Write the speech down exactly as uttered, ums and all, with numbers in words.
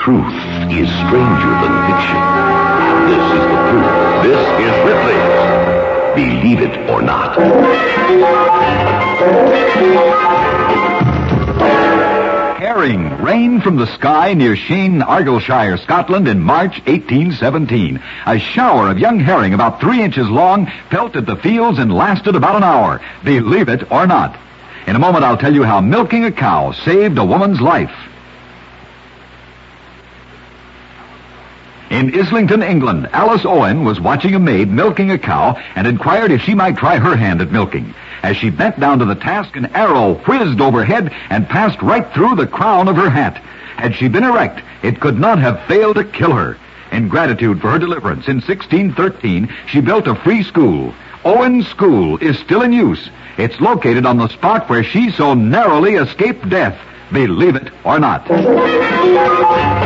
Truth is stranger than fiction. And this is the proof. This is Ripley's Believe It or Not. Herring rained from the sky near Sheen, Argyllshire, Scotland in March eighteen seventeen. A shower of young herring about three inches long pelted the fields and lasted about an hour. Believe it or not. In a moment, I'll tell you how milking a cow saved a woman's life. In Islington, England, Alice Owen was watching a maid milking a cow and inquired if she might try her hand at milking. As she bent down to the task, an arrow whizzed overhead and passed right through the crown of her hat. Had she been erect, it could not have failed to kill her. In gratitude for her deliverance, in sixteen thirteen, she built a free school. Owen's School is still in use. It's located on the spot where she so narrowly escaped death. Believe it or not.